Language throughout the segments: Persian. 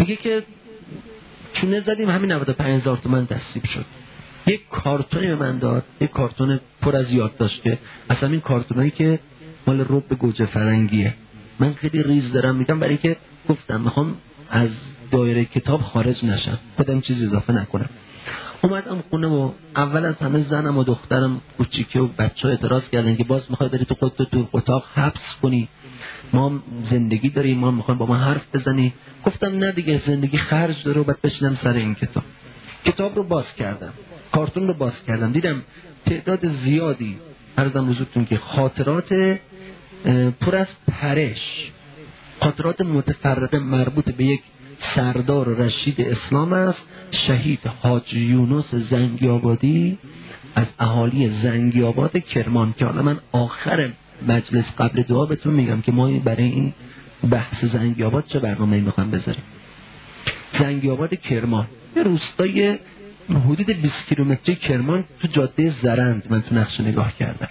میگه که چونه زدیم همین 95,000 تومان تصویب شد. یک کارتونی به من داد، یک کارتون پر از یادداشت که اصلا این کارتونایی که مال رب گوجه فرنگیه. من خیلی ریز دارم میگم برای که گفتم میخوام از دایره کتاب خارج نشم، خودم چیزی اضافه نکنم. اومدم خونه و اول از همه زنم و دخترم کوچیکه و بچه‌ها اعتراض کردن که باز میخوای بری تو خودت تو اتاق حبس کنی، ما زندگی داریم، ما میخوایم با ما حرف بزنی. گفتم نه دیگه، زندگی خرج داره و بعد بشینم سر این کتاب رو باز کردم، کارتون رو باز کردم، دیدم تعداد زیادی عرضم حضورتون که خاطرات پر از پرش، خاطرات متفرقه مربوط به یک سردار رشید اسلام است، شهید حاج یونس زنگی‌آبادی از اهالی زنگی‌آباد کرمان، که حالا من آخر مجلس قبل دعا بهتون میگم که ما برای این بحث زنگی‌آباد چه برنامه‌ای میخوام بذاریم. زنگی‌آباد کرمان یه روستای حدود 20 کیلومتری کرمان تو جاده زرند، من تو نقشه نگاه کردم.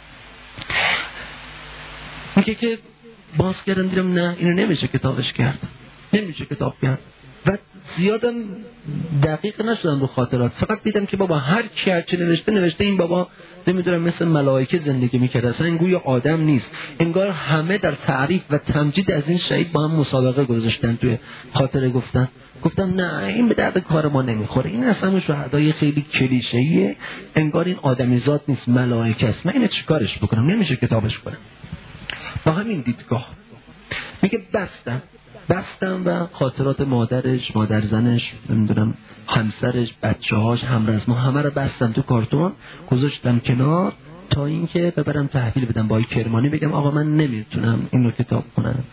میگه که باز کردم دیدم نه اینو نمیشه کتابش کرد، نمیشه کتاب کرد و زیادم دقیق نشدم رو خاطرات، فقط دیدم که بابا هر کی هر چی نوشته این بابا نمیدونم مثل ملائکه زندگی میکرد، اصلا این گویا آدم نیست. انگار همه در تعریف و تمجید از این شهید با هم مسابقه گذاشتن توی خاطره گفتم نه این به درد کار ما نمیخوره، این اصلا اون شهدای خیلی کلیشه‌ایه، انگار این آدمی ذات نیست ملائکه است، من اینو چیکارش بکنم، نمیشه کتابش کنم. با همین دیدگاه میگه بستم و خاطرات مادرش، مادر زنش، نمیدونم همسرش، بچه‌هاش، همرزما، همه رو بستم تو کارتون گذاشتم کنار تا اینکه ببرم تحویل بدم با کرمانی، بگم آقا من نمیتونم اینو کتاب کنم.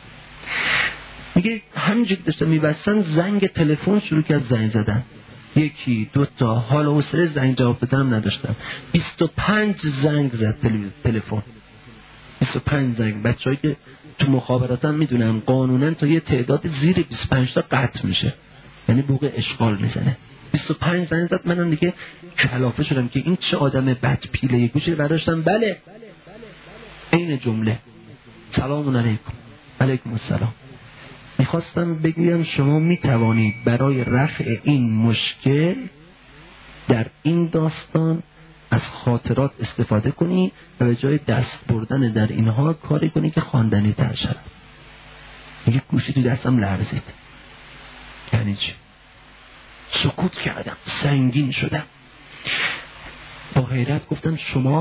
میگه همینجوری داشتم میبستن زنگ تلفن شروع کرد زنگ زدن، یکی دو تا، حالا حوصله زنگ جواب دادنم نداشتم. 25 زنگ زد تلفن، 25 زنگ. بچه‌ای که تو مخابراتم میدونن قانونا تا یه تعداد زیر 25 تا قطع میشه، یعنی بوق اشغال میزنه. 25 زنگ زد، منم دیگه کلافه شدم که این چه آدم بد پیله. یک گوشه برداشتم، بله این جمله سلام علیکم. علیکم السلام. میخواستم بگویم شما میتوانید برای رفع این مشکل در این داستان از خاطرات استفاده کنی و به جای دست بردن در اینها کاری کنی که خواندنی تر شد. میگه گوشی تو دستم لرزید. یعنی چی؟ سکوت کردم، سنگین شدم. با حیرت گفتم شما؟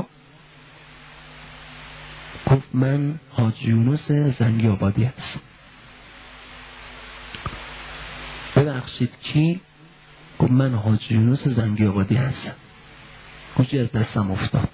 گفت من حاج یونس زنگی‌آبادی هستم. ببخشید کی؟ گفت من حاج یونس زنگی‌آبادی هستم. گوشی از دستم افتاد.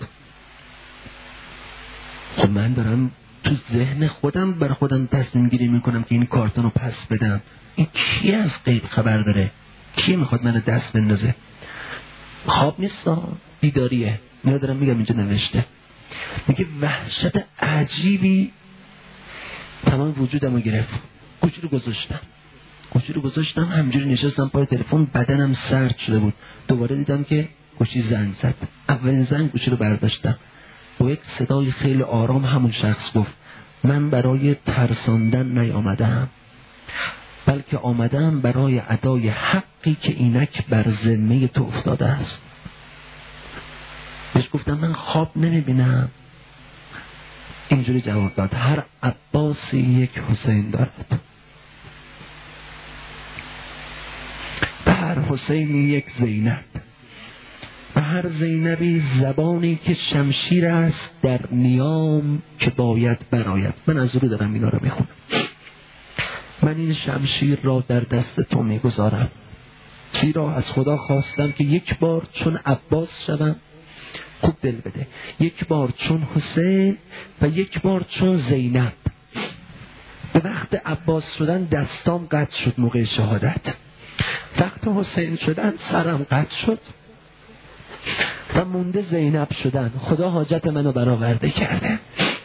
خب من دارم تو ذهن خودم بر خودم تصمیم گیری میکنم که این کارتون رو پس بدم. این کی از غیب خبر داره؟ کی میخواد من دست بندازه؟ خواب نیستا، بیداریه. اینا دارم میگم اینجا نوشته. میگه وحشت عجیبی تمام وجودم رو گرفت. گوشی رو گذاشتم همجوری نشستم پای تلفن، بدنم سرد شده بود. دوباره دیدم که گوشی زنگ زد. اولین زنگ گوشی رو برداشتم. با یک صدای خیلی آرام همون شخص گفت من برای ترساندن نیامدم، بلکه آمدم برای ادای حقی که اینک بر ذمه تو افتاده است. بهش گفتم من خواب نمیبینم. اینجوری جواب داد هر عباسی یک حسین دارد، به هر حسینی یک زینب، به هر زینبی زبانی که شمشیر است در نیام که باید براید. من از رو دارم اینا رو میخونم. من این شمشیر را در دست تو میگذارم، زیرا از خدا خواستم که یک بار چون عباس شدم، خوب دل بده، یک بار چون حسین و یک بار چون زینب. به وقت عباس شدن دستام قطع شد موقع شهادت، وقت حسین شدن سرم قطع شد و مونده زینب شدن. خدا حاجت منو برآورده کرده.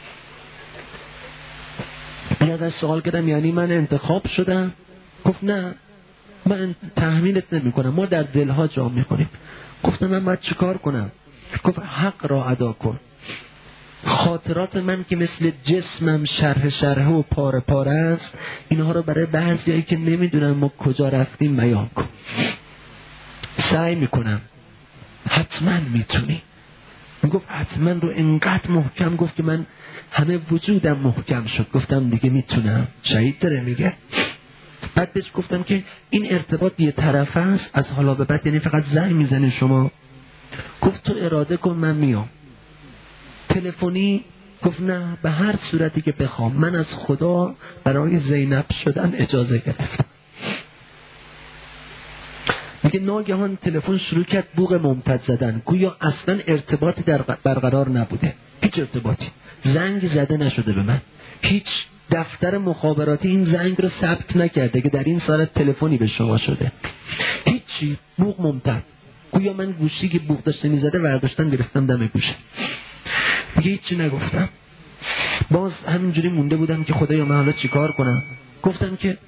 من ازش سوال کردم یعنی من انتخاب شدم؟ گفت نه، من تحمیلت نمی کنم، ما در دلها جا می کنیم. گفتم من باید چیکار کنم؟ گفت حق را ادا کن. خاطرات من که مثل جسمم شرح و پاره پاره است، اینها رو برای بعضیایی که نمیدونن ما کجا رفتیم بیان کن. سعی میکنم. حتما میتونی. میگفت حتما رو انقدر محکم گفت که من همه وجودم محکم شد. گفتم دیگه میتونم. شهید داره میگه. بعد بهش گفتم که این ارتباط یه طرفه است از حالا به بعد، یعنی فقط زنگ میزنی شما؟ گفت تو اراده کن من میام. تلفنی؟ گفت نه، به هر صورتی که بخوام. من از خدا برای زینب شدن اجازه گرفتم. میگه ناگهان تلفن شروع کرد بوق ممتد زدن، گویا اصلا ارتباطی برقرار نبوده، هیچ ارتباطی، زنگ زده نشده به من، هیچ دفتر مخابراتی این زنگ رو ثبت نکرده که در این ساعت تلفنی به شما شده، هیچی، بوق ممتد. گویا من گوشی که بوق داشته میزده برداشتم گرفتم دم گوشه. میگه هیچی نگفتم. باز همینجوری مونده بودم که خدایا من حالا چیکار کنم. گفتم که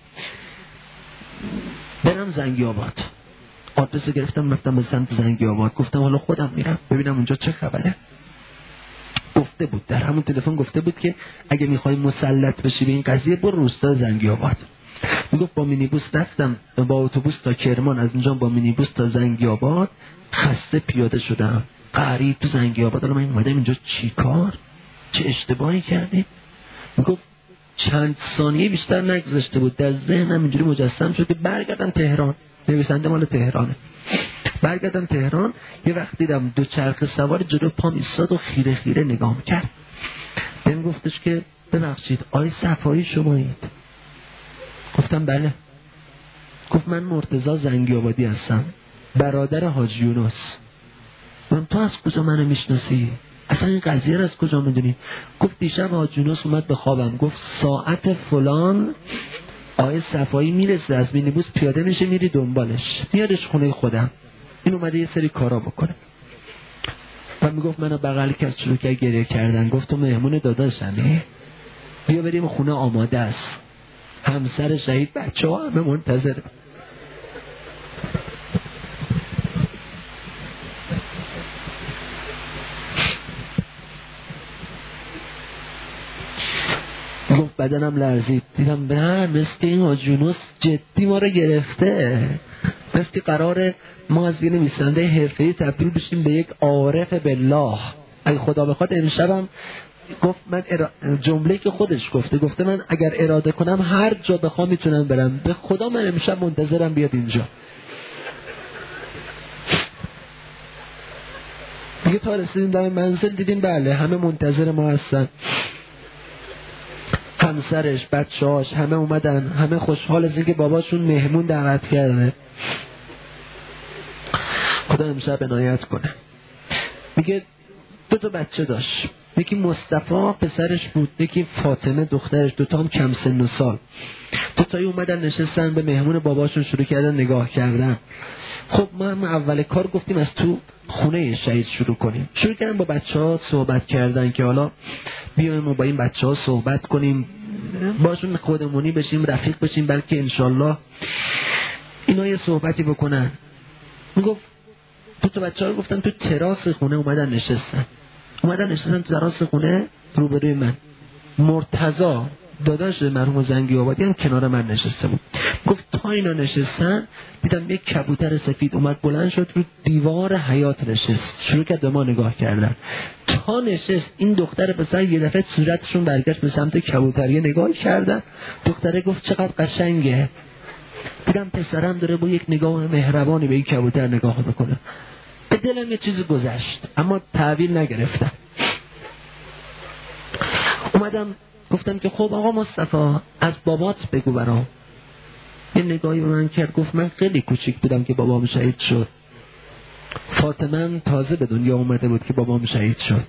برم زنگی آباد. آدرس گرفتم رفتم به سمت زنگی آباد. گفتم حالا خودم میرم ببینم اونجا چه خبره. گفته بود در همون تلفن گفته بود که اگه میخوای مسلط بشی به این قضیه برو روستا زنگی آباد. میگفت با مینیبوس رفتم، با اتوبوس تا کرمان، از اونجا با مینیبوس تا زنگی آباد. خسته پیاده شدم. غریب تو زنگی آباد. حالا من اومدم اینجا چیکار؟ چه اشتباهی کردیم؟ میگفت چند ثانیه بیشتر نگذشته بود در ذهنم اینجوری مجسم شد که برگردم تهران. نویسنده مال تهرانه. برگردم تهران. یه وقت دیدم دو چرخ سوار جلو پام ایستاد و خیره خیره نگاه کرد. بهم گفتش که ببخشید آقای صفایی شمایید؟ گفتم بله. گفت من مرتضی زنگی آبادی هستم، برادر حاجی یونس. من تو از کجا منو میشناسی؟ اصلا این قضیه رو از کجا میدونی؟ گفت دیشب حاجی یونس اومد به خوابم گفت ساعت فلان آقای صفایی میرسه، از مینیبوس پیاده میشه میری دنبالش میادش خونه خودم، این اومده یه سری کارا بکنه. و میگفت منو بغل کرد شروع کرد گریه کردن. گفت تو مهمون داداشمی؟ بیا بریم خونه آماده است، همسر شهید بچه‌ها همه منتظره. گفت بدنم لرزید. دیدم نه مثل این حاجی یونس جدی ما رو گرفته، مثل قراره ما از یه نویسنده حرفه‌ای تبدیل بشیم به یک عارف بالله. اگه خدا بخواد امشبم گفت من جمله که خودش گفته من اگر اراده کنم هر جا بخوام میتونم برم. به خدا من امشب منتظرم بیاد اینجا. دیگه تا رسیدیم در منزل دیدیم بله همه منتظر ما هستن، همسرش، بچه‌هاش همه اومدن، همه خوشحال از اینکه باباشون مهمون دعوت کرده. خدا امشب عنایت کنه. میگه دو تا بچه داشت، یکی مصطفی پسرش بود، یکی فاطمه دخترش، دوتا هم کم سن و سال. دوتایی اومدن نشستن به مهمون باباشون شروع کردن نگاه کردن. خب ما هم اول کار گفتیم از تو خونه شهید شروع کنیم. شروع کردن با بچه‌ها صحبت کردن که حالا بیایم ما با این بچه‌ها صحبت کنیم، باشون خودمونی بشیم، رفیق بشیم، بلکه انشالله اینا یه صحبتی بکنن. میگفت تو بچه‌ها گفتن تو تراس خونه اومدن نشستن تو تراس خونه روبروی من. مرتضی داداش مرحوم زنگی آبادی هم کنار من نشسته بود. گفت تا اینا نشستن دیدم یک کبوتر سفید اومد بلند شد رو دیوار حیاط نشست، شروع کرد به ما نگاه کردن. تا نشست این دختر پسر یه دفعه صورتشون برگشت به سمت کبوتریه نگاه کردن. دختره گفت چقدر قشنگه. دیدم پسرم داره با یک نگاه مهربانی به این کبوتر نگاه میکنه. به دلم یه چیزی گذشت اما تحویل نگرفتم. اومدم گفتم که خب آقا مصطفی از بابات بگو برام. یه نگاهی به من کرد گفت من خیلی کوچیک بودم که بابام شهید شد. فاطمه تازه به دنیا اومده بود که بابام شهید شد.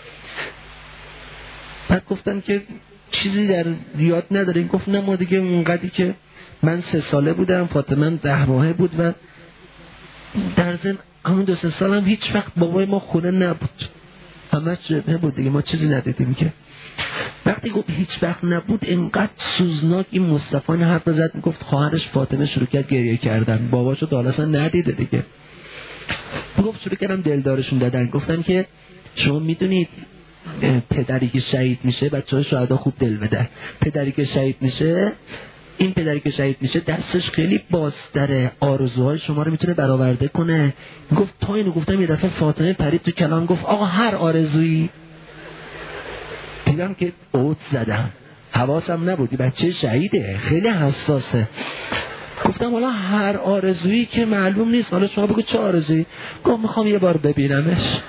بعد گفتم که چیزی در یاد نداریم؟ گفت نه ما دیگه اونقدری که من 3 ساله بودم، فاطمه 10 ماهه بود و در ضمن همون 2-3 سال هم هیچ وقت بابای ما خونه نبود، همه جبهه بود دیگه، ما چیزی ندیدیم. که وقتی گفت هیچ وقت نبود اینقدر سوزناک این مصطفی حرف زد. میگفت خواهرش فاطمه شروع کرد گریه کردن، باباشو تا حالا ندیده دیگه. میگفت شروع کردم دلدارشون دادن. گفتم که شما میدونید پدری که شهید میشه، بچه‌ها شهدا خوب دل بدن، پدری که شهید میشه، این پدری که شهید میشه دستش خیلی بازتره، آرزوهای شما رو میتونه برآورده کنه. گفت تا اینو گفتم یه دفعه فاطمه پرید تو کلام، گفت آقا هر آرزویی. دیدم که اوت زدم، حواسم نبودی بچه شهیده خیلی حساسه. گفتم حالا هر آرزویی که معلوم نیست، حالا شما بگو چه آرزویی؟ گفت میخوام یه بار ببینمش.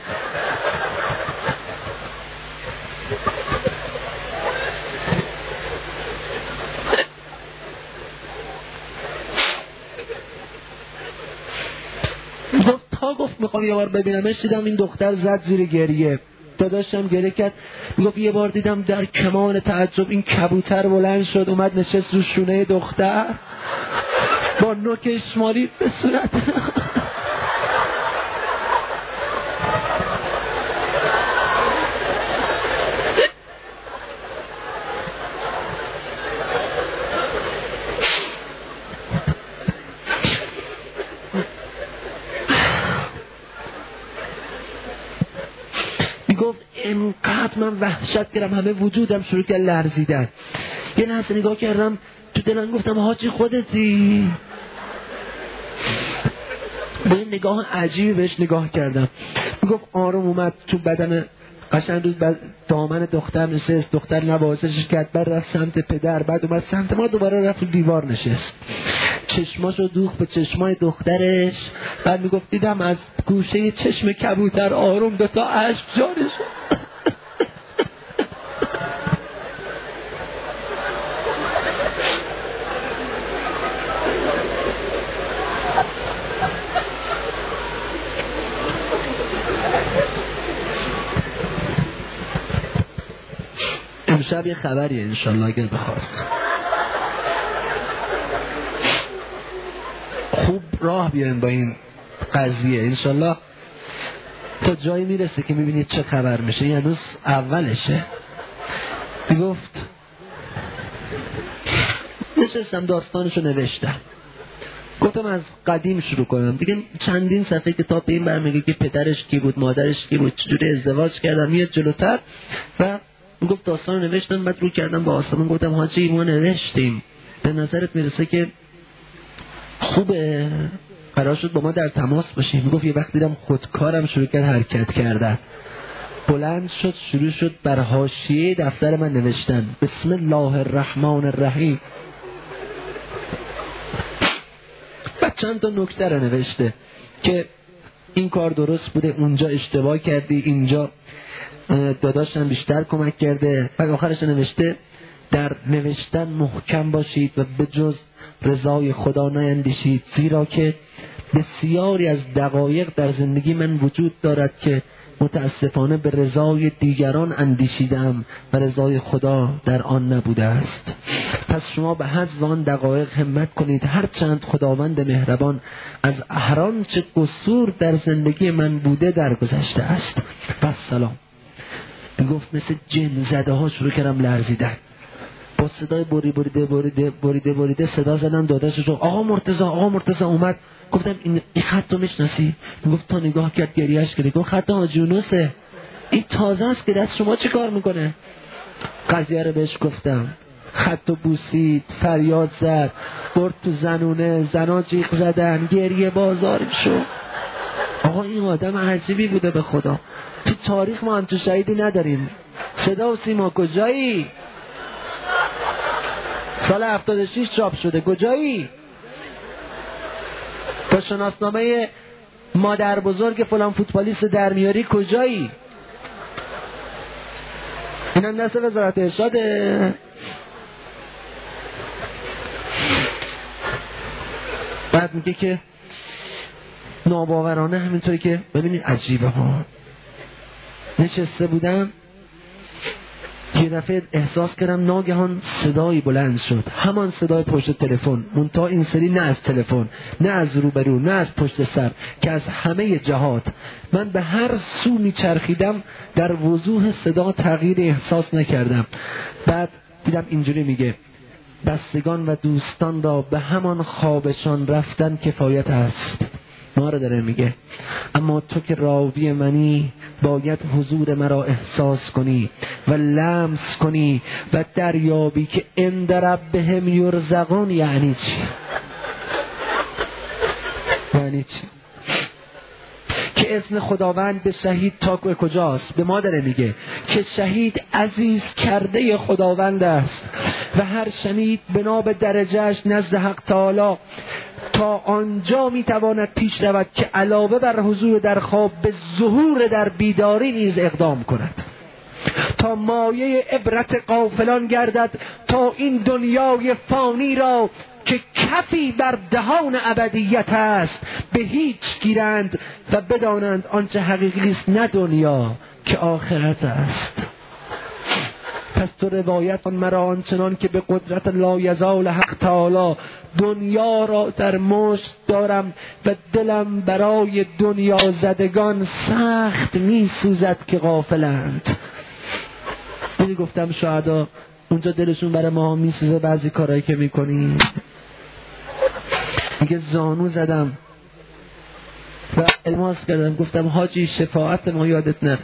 گفت میخوام یه بار ببینمش، دیدم این دختر زد زیر گریه. داداشم گریه کرد، میگفت یه بار دیدم در کمان تعجب این کبوتر بلند شد اومد نشست رو شونه دختر با نوک شمالی به صورت. اینقدر من وحشت کردم، همه وجودم شروع کرد لرزیدن. یه لحظه نگاه کردم تو دلم، گفتم حاجی خودتی؟ با این نگاه عجیبی بهش نگاه کردم. میگفت آروم اومد تو بدن قشنگ رو دامن دختر نشست، دختر نوازشش کرد، بعد رفت سمت پدر، بعد اومد سمت ما، دوباره رفت تو دیوار نشست، چشماشو دوخت به چشمای دخترش. بعد میگفت دیدم از گوشه چشم کبوتر آروم دوتا اشک جاری شد. امشب یه خبریه انشالله اگر بخواد خوب راه بیاین با این قضیه، انشالله تا جایی میرسه که میبینید چه خبر میشه. یه هنوز اولشه. میگفت نشستم داستانشو نوشتم، گفتم از قدیم شروع کنم دیگه. چندین صفحه کتاب به این برمیگه که پدرش کی بود، مادرش کی بود، چجوری ازدواج کردم، میاد جلوتر. و میگفت داستان نوشتم، بعد رو کردم با آسمان، گفتم حاجی ما نوشتیم، به نظرت میرسه که خوبه قرار شد با ما در تماس باشیم؟ میگفت یه وقت دیدم خودکارم شروع کرد حرکت کردن، بلند شد شروع شد بر حاشیه دفتر من نوشتن بسم الله الرحمن الرحیم. بعد چند تا نکته رو نوشته که این کار درست بوده، اونجا اشتباه کردی، اینجا داداشم بیشتر کمک کرده. بعد آخرش نوشته در نوشتن محکم باشید و به جز رضای خدا نیندیشید، زیرا که بسیاری از دقایق در زندگی من وجود دارد که متاسفانه به رضای دیگران اندیشیدم و رضای خدا در آن نبوده است. پس شما به حذف آن دقایق همت کنید، هرچند خداوند مهربان از هر آنچه قصور در زندگی من بوده درگذشته است. و سلام. میگفت مثل جن زده ها شروع کردم لرزیدن، با صدای بریده صدا زدن داداشش، آقا مرتضی اومد. گفتم این خط رو میشناسی؟ میگفت تا نگاه کرد گریهش کرد. گفت خط حاجی یونسه، این تازه است که دست شما چه کار میکنه؟ قضیه رو بهش گفتم، خط و بوسید، فریاد زد، برد تو زنونه، زنا جیغ زدن، گریه بازار شد. آقا این آدم عجیبی بوده به خدا. تو تاریخ ما همچون شهیدی نداریم. صدا و سیما کجایی؟ سال 76 چاپ شده، کجایی؟ تا شناسنامه مادر بزرگ فلان فوتبالیست در میاری، کجایی؟ اینا دست وزارت ارشاده. بعد میگه که ناباورانه همینطوری که ببینید عجیبه ها. نشسته بودم یه دفعه احساس کردم ناگهان صدایی بلند شد، همان صدای پشت تلفن، منتها این سری نه از تلفن، نه از روبرو، نه از پشت سر، که از همه جهات. من به هر سو میچرخیدم، در وضوح صدا تغییر احساس نکردم. بعد دیدم اینجوری میگه بستگان و دوستان را به همان خوابشان رفتن کفایت است. ما رو داره میگه اما تو که راوی منی باید حضور مرا احساس کنی و لمس کنی و دریابی که عند ربهم یرزقون. یعنی چی؟ یعنی چی؟ که اسم خداوند به شهید تا کجاست؟ به ما داره میگه که شهید عزیز کرده خداوند است و هر شهید بنا به درجهش نزد حق تعالی تا آنجا میتواند پیش رود که علاوه بر حضور در خواب به ظهور در بیداری نیز اقدام کند تا مایه عبرت غافلان گردد، تا این دنیای فانی را که کفی بر دهان ابدیت است به هیچ گیرند و بدانند آنچه حقیقی است نه دنیا که آخرت است. پس تو روایت کن مرا آنچنان که به قدرت لایزال حق تعالی دنیا را در مشت دارم و دلم برای دنیا زدگان سخت می سوزد که غافلند. دیدی گفتم شهدا اونجا دلشون برای ما می سوزه بعضی کارهایی که می کنیم. میگه زانو زدم و التماس کردم گفتم حاجی شفاعت ما یادت نره.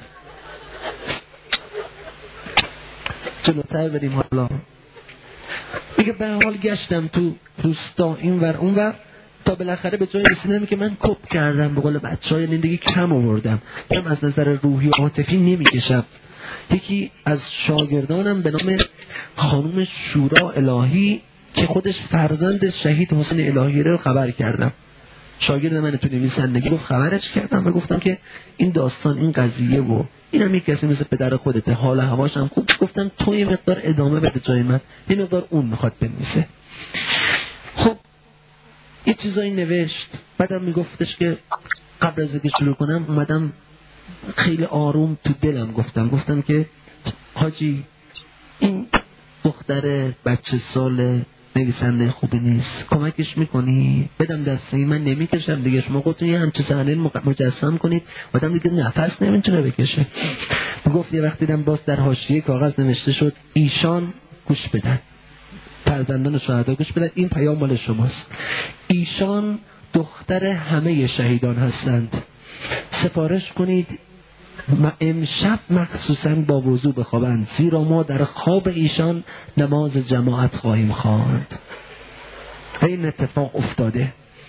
جلوتر بریم حالا. میگه به حال گشتم تو روستا این ور اون ور تا بالاخره به جای رسیدم که من کپ کردم، به قول بچه‌ها زندگی کم آوردم، من از نظر روحی و عاطفی نمیکشم. یکی از شاگردانم به نام خانم شورا الهی که خودش فرزند شهید حسین الهی رو خبر کردم، شاگرد من تو نویسندگی، گفت خبرش کردم و گفتم که این داستان این قضیه و اینم یک کسی مثل پدر خودته، حال هواش هم خوب، گفتم تو یه مقدار ادامه بده جای من، یه مقدار اون میخواد بنویسه. خب یه چیزایی نوشت، بعدم میگفتش که قبل از اینکه شروع کنم اومدم خیلی آروم تو دلم گفتم که حاجی این دختر بچه سال نویسنده خوبی نیست، کمکش میکنی؟ بدم دستی من نمیکشم دیگه، شما خودتون یه همچه صحنه مجسم کنید، آدم دیگه نفس نمیتونه بکشه. گفت یه وقتی دیدم باز در حاشیه کاغذ نوشته شد ایشان گوش بدن، فرزندان شهدا گوش بدن، این پیام مال شماست. ایشان دختر همه شهیدان هستند، سفارش کنید امشب مخصوصا با وضو بخوابند، زیرا ما در خواب ایشان نماز جماعت خواهیم خواند. این اتفاق افتاده.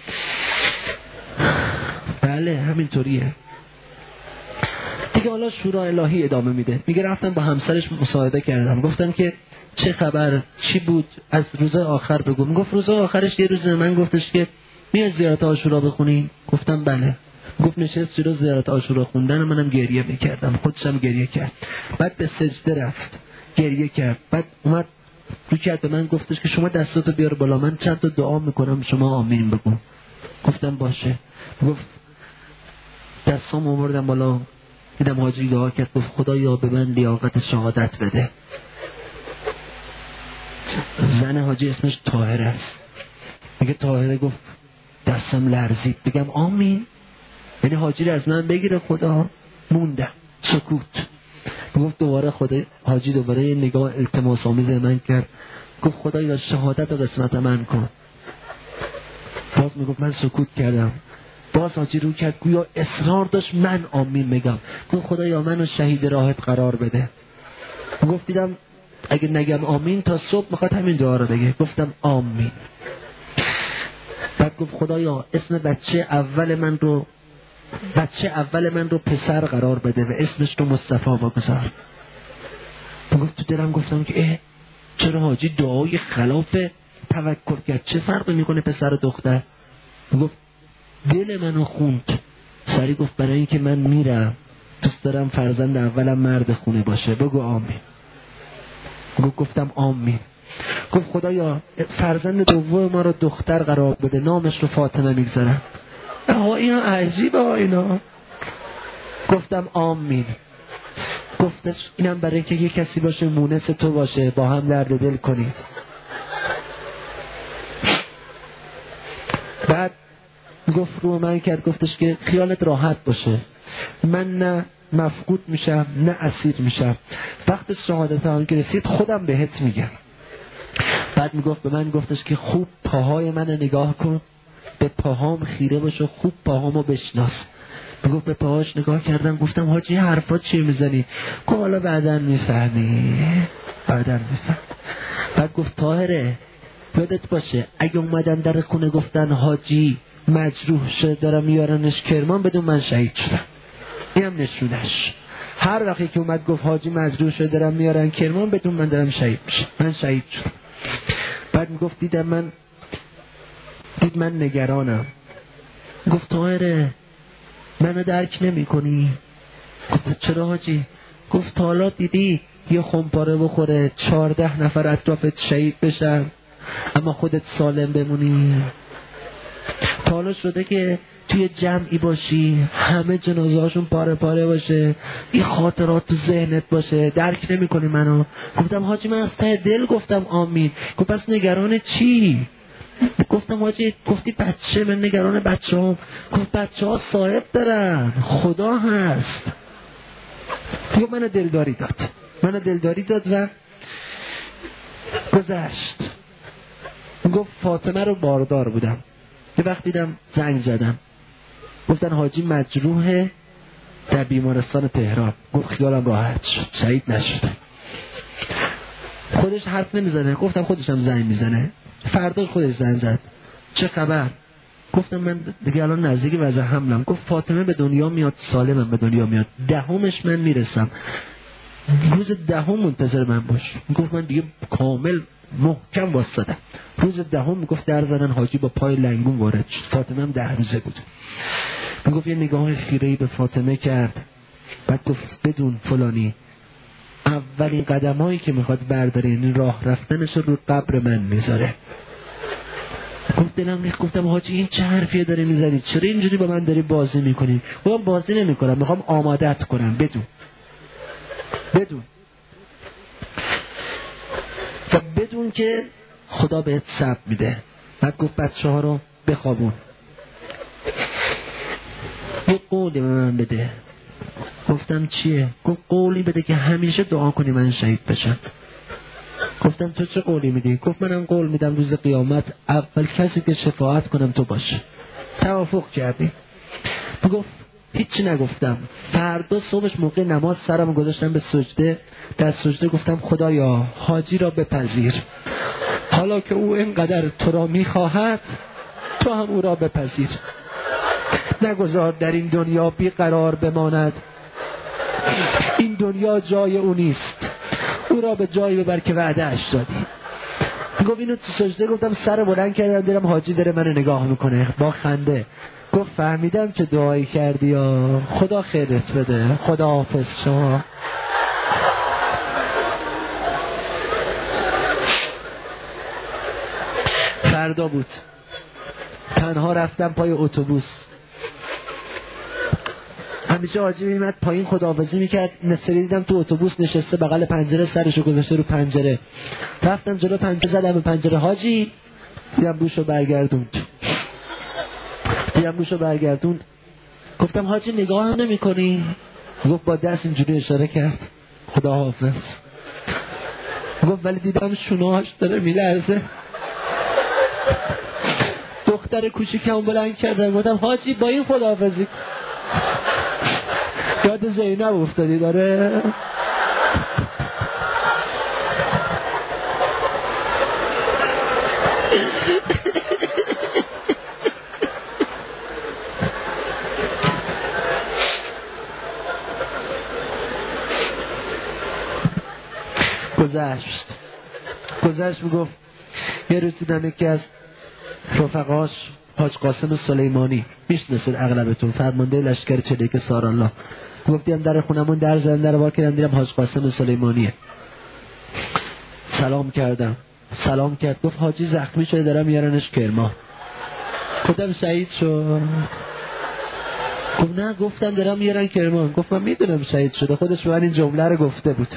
بله همینطوریه دیگه. حالا شورا الهی ادامه میده، میگه رفتم با همسرش مصاحبه کردم، گفتم که چه خبر، چی بود، از روز آخر بگو. میگفت روز آخرش یه روز من گفتش که میاد زیارت عاشورا بخونیم؟ گفتم بله. گفت نشست جلو زیارت عاشورا خوندن، منم گریه میکردم، خودشم گریه کرد، بعد به سجده رفت گریه کرد، بعد اومد رو کرد به من گفتش که شما دستاتو بیار بالا، من چند تا دعا میکنم شما آمین بگو. گفتم باشه. گفت دستام آوردم بالا، دیدم حاجی دعا کرد، گفت خدایا به من لیاقت شهادت بده. زن حاجی اسمش طاهر است، میگه طاهره گفت دستم لرزید بگم آمین، یعنی حاجی رو از من بگیره خدا. موندم سکوت. گفت دوباره خدا حاجی دوباره یه نگاه التماس آمیز من کرد، گفت خدایا شهادت رو قسمت من کن. باز میگفت من سکوت کردم، باز حاجی رو کرد گویا اصرار داشت من آمین بگم. گفت خدایا منو شهید راحت قرار بده. گفت دیدم اگه نگم آمین تا صبح میخواد همین دعا رو بگه. گفتم آمین. بعد گفت خدایا اسم بچه اول من رو پسر قرار بده و اسمش رو مصطفی بگذار. گفت تو دلم گفتم که چرا حاجی دعای خلاف توکل کرد، چه فرقی میکنه پسر و دختر؟ گفت دل منو خوند. سری گفت برای اینکه من میرم دوست دارم فرزند اولم مرد خونه باشه، بگو آمین. گفتم آمین. گفت خدایا فرزند دوم ما رو دختر قرار بده، نامش رو فاطمه میگذارم. اینا عجیبه اینا. گفتم آمین. گفتش اینم برای که یه کسی باشه مونس تو باشه، با هم درد دل کنید. بعد گفت رو من کرد، گفتش که خیالت راحت باشه، من نه مفقود میشم نه اسیر میشم، وقت شهادت هم که رسید خودم بهت میگم. بعد میگفت به من، گفتش که خوب پاهای من نگاه کن، به پاهام خیره باش و خوب پاهامو بشناس. میگفت به پاهاش نگاه کردم، گفتم حاجی حرفات چی میزنی؟ گفت حالا بعداً میفهمی. بعد گفت طاهره یادت باشه اگه اومدن در خونه گفتن حاجی مجروح شده دارم میارنش کرمان، بدون من شهید شدم. اینم نشونش. هر وقتی که اومد گفت حاجی مجروح شده دارم میارن کرمان، بدون من دارم شهید میشه. من شهید شدم. بعد میگفت دید من نگرانم. گفت طاهره منو درک نمی کنی؟ گفت چرا حاجی؟ گفت حالا دیدی یه خمپاره بخوره 14 نفر اطرافت شهید بشن اما خودت سالم بمونی؟ تا حالا شده که توی جمعی باشی همه جنازه هاشون پاره پاره باشه، این خاطرات تو ذهنت باشه، درک نمی کنی منو؟ گفتم حاجی من از ته دل گفتم آمین. گفت پس نگران چی؟ گفتم حاجی گفتی بچه، من نگران بچه هم. گفت بچه ها صاحب دارن، خدا هست. گفت منو دلداری داد و گذشت. گفت فاطمه رو باردار بودم، یه وقت دیدم زنگ زدم گفتن حاجی مجروحه در بیمارستان تهران. گفت خیالم راحت شد، شهید نشد. خودش حرف نمیزنه. گفتم خودشم زنگ میزنه. فردا خودش زنگ زد چه خبر؟ گفتم من دیگه الان نزدیک وضع حملم. گفت فاطمه به دنیا میاد، سالمم به دنیا میاد، 10مش من میرسم، روز 10 منتظر من باش. گفت من دیگه کامل محکم واسطم. روز 10 میگفت در زدن حاجی با پای لنگون وارد شد. فاطمه هم 10 روزه بود. میگفت یه نگاه خیره‌ای به فاطمه کرد، بعد گفت بدون فلانی اولین قدمایی که میخواد برداره یعنی راه رفتنش رو قبر من میذاره. گفت دلم ریخت. گفتم حاجی این چه حرفیه داره میزنی؟ چرا اینجوری با من داری بازی میکنی؟ گفتم بازی نمیکنم، میخوام آمادت کنم. بدون که خدا بهت صبر میده. بعد گفت بچه ها رو بخوابون، یه قولی به من بده. گفتم چیه؟ گفت قولی بده که همیشه دعا کنی من شهید بشم. گفتم تو چه قولی میدی؟ گفت منم قول میدم روز قیامت اول کسی که شفاعت کنم تو باشه. توافق کردی؟ گفت هیچی نگفتم. فردا صبحش موقع نماز سرم گذاشتم به سجده، در سجده گفتم خدایا حاجی را بپذیر، حالا که او اینقدر تو را میخواهد تو هم او را بپذیر، نگذار در این دنیا بیقرار بماند، این دنیا جای او نیست، او را به جایی ببر که وعده اش دادی. گفت اینو تو سجده گفتم، سر بلند کردم دیدم حاجی داره منو نگاه میکنه با خنده. گفت فهمیدم که دعایی کردی یا خدا خیرت بده، خدا حافظ شما. فردا بود، تنها رفتم پای اتوبوس. همیشه حاجی میمد پایین خداحافظی میکرد، نصری دیدم تو اتوبوس نشسته بغل پنجره، سرشو گذاشته رو پنجره. رفتم جلو پنجره، زدم به پنجره حاجی، دیدم بوشو برگردوند. گفتم حاجی نگاه هم نمی کنی؟ گفت با دست اینجوری اشاره کرد خدا حافظ. گفت ولی دیدم شونهاش داره میلرزه. دختر کوچیکم بلند کردم گفتم حاجی با این خداحافظی. یاد زینب افتادی داره. گذشت میگفت یه روز دیدم یکی از رفقاش حاج قاسم سلیمانی، میشناسید اغلبتون، فرمانده لشکر چلیک سارالله. گفتیم در خونمون در زدن، در وا کردم دیدم حاج قاسم سلیمانیه. سلام کرد. گفت حاجی زخمی شده دارم میارنش کرمان. خودم شهید شد. گفت نه، گفتم دارم میارن کرمان. گفت من میدونم شهید شده، خودش به من این جمله رو گفته بود.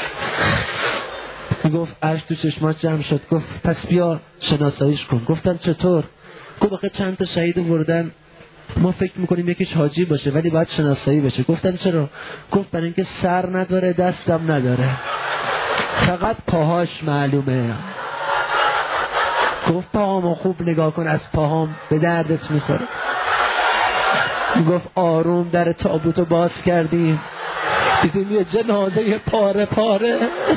گفت اشک تو چشمات جمع شد. گفت پس بیا شناساییش کن. گفتم چطور؟ گفت آخه چند تا شهید آوردن، ما فکر میکنیم یکیش حاجی باشه ولی باید شناسایی بشه. گفتم چرا؟ گفت برای اینکه سر نداره، دستم نداره، فقط پاهاش معلومه. گفت پاهامو خوب نگاه کن، از پاهام به دردت میخوره. گفت آروم در تابوتو باز کردیم، دیدیم یه جنازه پاره پاره.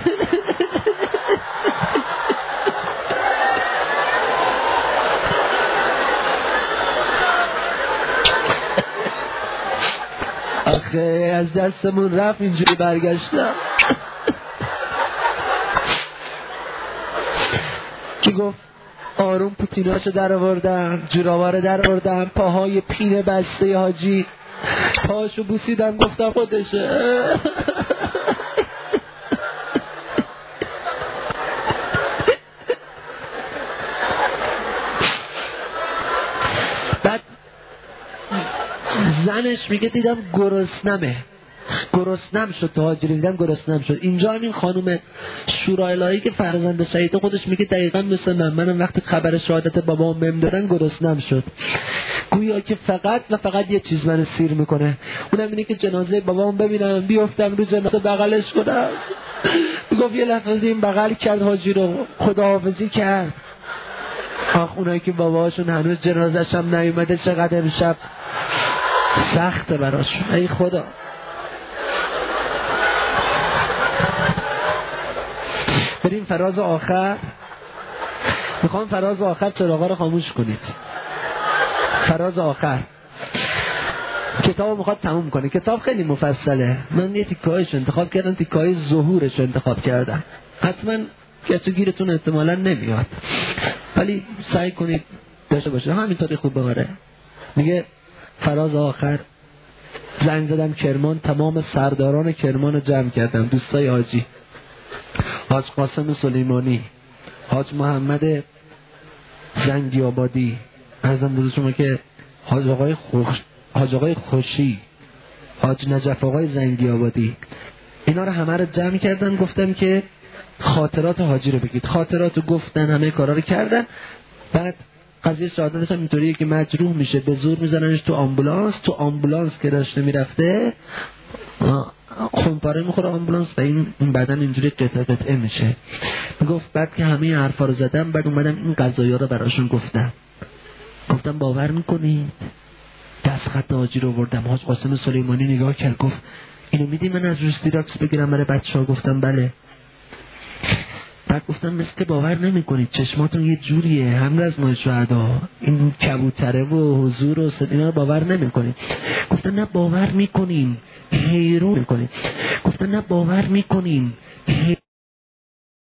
آخه از دستمون رفت، اینجوری برگشتم که گفت آروم پوتیناشو در آوردم، جوراباره در آوردم، پاهای پینه بسته حاجی، پاشو بوسیدم، گفتم خودشه. بعد زنش میگه دیدم گرسنم شد، تو هاجری دیدم گرسنم شد. اینجا همین خانم شورا الهی که فرزند شهید خودش میگه دقیقا مثل منم وقتی خبر شهادت بابام بهم دادن گرسنم شد. گویا که فقط یه چیز منو سیر میکنه، اونم اینه که جنازه بابام ببینم، بیفتم رو جنازه بغلش کنم. میگفت یه لحظه این بغل کرد حاجی رو، خداحافظی کرد. آخ اونایی که باباشون هنوز جنازش هم نیومده چقدر امشب سخته براشون. ای خدا. بریم فراز آخر. میخوام فراز آخر چراغا رو خاموش کنید. فراز آخر کتاب میخواد تموم کنه. کتاب خیلی مفصله، من یه تیکایش انتخاب کردم، تیکای ظهورش انتخاب کردم. حتما که تو گیرتون احتمالا نمیاد، ولی سعی کنید داشته باشه. همینطوری خوب ببره. میگه فراز آخر زنگ زدم کرمان، تمام سرداران کرمان رو جمع کردم، دوستای حاجی، حاج قاسم سلیمانی، حاج محمد زنگی آبادی، عرضم بزرگ شما که حاج آقای خوشی، حاج نجف آقای زنگی آبادی، اینا رو همه رو جمع کردن. گفتم که خاطرات حاجی رو بگید. خاطرات رو گفتن، همه کارا رو کردن. بعد قضیه شهادتش هم اینطوریه که مجروح میشه، به زور میزننش تو آمبولانس که داشته میرفته خونپاره میخوره آمبولانس و این بدن اینجوری قطعه میشه. میگفت بعد که همه حرفا رو زدم، بعد اومدم این قضایا رو براشون گفتم باور میکنید دست خط حاجی رو بردم. حاج قاسم سلیمانی نگاه کرد، گفت اینو میدی من از روش زیراکس بگیرم برای بچه‌ها؟ گفتم بله. بعد گفتم مثل که باور نمیکنید، چشماتون یه جوریه، هم از ما شهدا، این کبوتره و حضور و صد اینا رو باور نمیکنید. گفتن نه باور میکنیم، حیرون میکنیم. گفتن نه باور میکنیم،